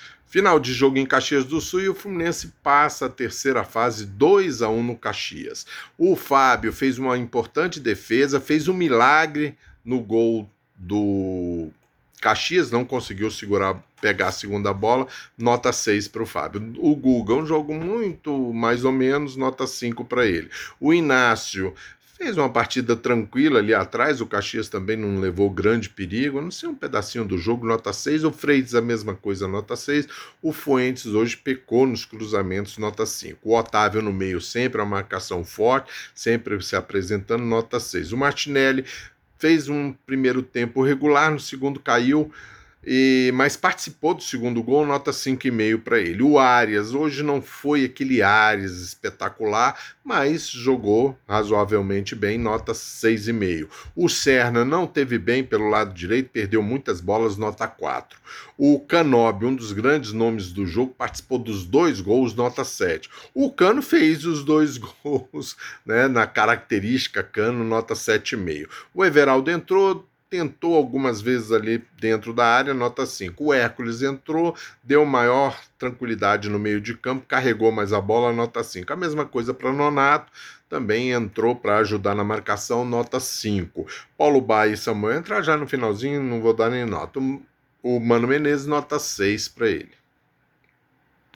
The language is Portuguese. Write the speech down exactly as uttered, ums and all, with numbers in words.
Final de jogo em Caxias do Sul e o Fluminense passa a terceira fase dois a um no Caxias. O Fábio fez uma importante defesa, fez um milagre no gol do Caxias, não conseguiu segurar, pegar a segunda bola, nota seis para o Fábio. O Guga, um jogo muito mais ou menos, nota cinco para ele. O Inácio fez uma partida tranquila ali atrás, o Caxias também não levou grande perigo, não sei, um pedacinho do jogo, nota seis. O Freitas, a mesma coisa, nota seis. O Fuentes hoje pecou nos cruzamentos, nota cinco. O Otávio no meio, sempre a marcação forte, sempre se apresentando, nota seis. O Martinelli fez um primeiro tempo regular, no segundo caiu, e, mas participou do segundo gol, nota cinco e meio para ele. O Arias, hoje não foi aquele Arias espetacular, mas jogou razoavelmente bem, nota seis e meio. O Serna não teve bem pelo lado direito, perdeu muitas bolas, nota quatro. O Canobi, um dos grandes nomes do jogo, participou dos dois gols, nota sete. O Cano fez os dois gols, né, na característica Cano, nota sete e meio. O Everaldo entrou, tentou algumas vezes ali dentro da área, nota cinco. O Hércules entrou, deu maior tranquilidade no meio de campo, carregou mais a bola, nota cinco. A mesma coisa para Nonato, também entrou para ajudar na marcação, nota cinco. Paulo Baia e Samuel entrar já no finalzinho, não vou dar nem nota. O Mano Menezes, nota seis para ele.